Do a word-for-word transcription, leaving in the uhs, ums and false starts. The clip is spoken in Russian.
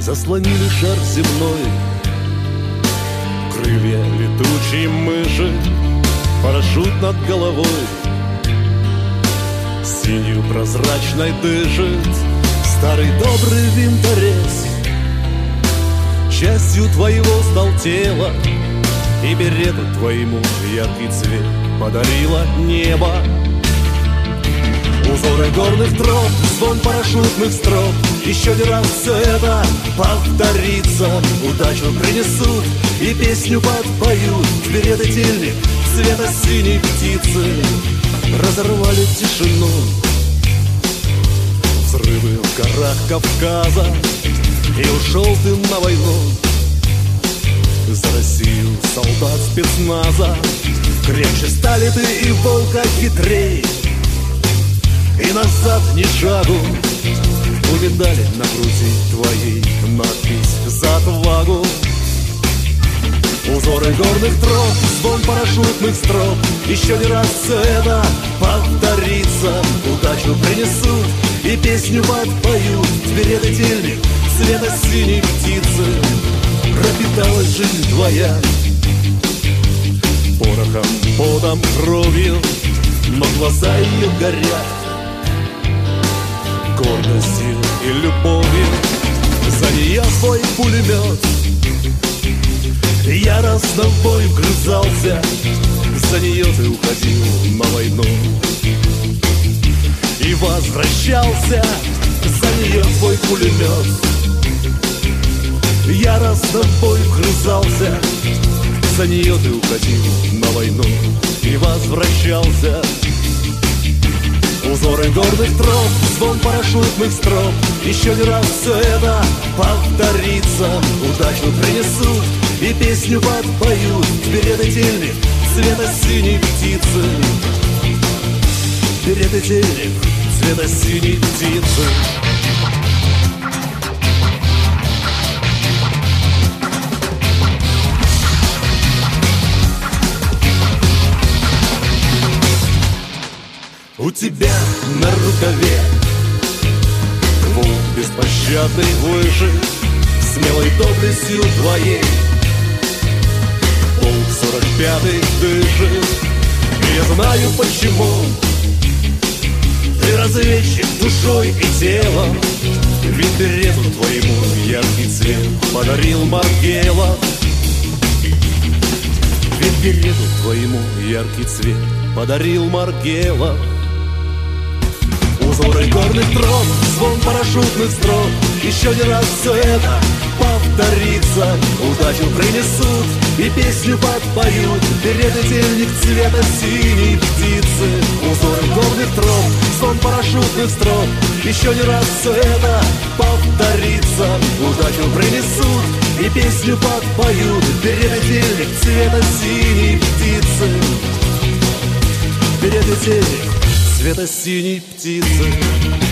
заслонили шар земной. Крылья летучей мыши, парашют над головой, синью прозрачной дышит старый добрый винторез. Частью твоего стал тело, и берету твоему яркий цвет подарило небо. Узоры горных троп, звон парашютных строк, еще не раз все это повторится. Удачу принесут и песню подпоют. Берет и тельник цвета синей птицы разорвали тишину. Взрывы в горах Кавказа, и ушел ты на войну. За Россию солдат спецназа, крепче стали ты и волка хитрей. И назад ни шагу, у медали на груди твоей надпись за отвагу. Узоры горных троп, звон парашютных строк, еще не раз все это повторится. Удачу принесут и песню подпоют. Берет и тельник цвета синей птицы пропиталась жизнь твоя порохом, потом, кровью, но глаза ее горят гордостью и любовью. За нее свой пулемет яростно в бой вгрызался. За нее ты уходил на войну и возвращался. За нее свой пулемет яростно в бой вгрызался. За нее ты уходил на войну и возвращался. Узоры горных троп, звон парашютных строк, еще не раз все это повторится. Удачу принесут и песню подпоют. Берет и тельник цвета синей птицы. Берет и тельник цвета синей птицы. У тебя на рукаве квул беспощадный выше, смелой доблестью твоей полк сорок пятый дышит. И я знаю почему. Ты разведчик душой и телом, ведь берету твоему яркий цвет подарил Маргелов. Ведь берету твоему яркий цвет подарил Маргелов. Узоры горных троп, звон парашютных строк, еще не раз все это повторится. Удачу принесут и песню подпоют. Берет и тельник цвета синей птицы. Узоры горных троп, звон парашютных строк, еще не раз все это повторится. Удачу принесут и песню подпоют. Берет и тельник цвета синей птицы. Берет и тельник цвета синей птицы.